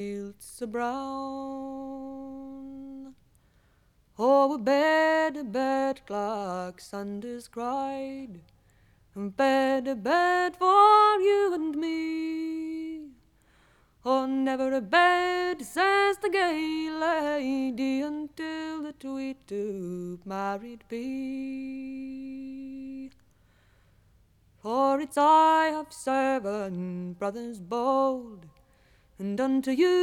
fields so brown. Oh, a bed, Clark Sanders cried, a bed for you and me. Oh, never a bed, says the gay lady, until the Tweed-Tube married be. For it's I have 7 brothers bold, and unto you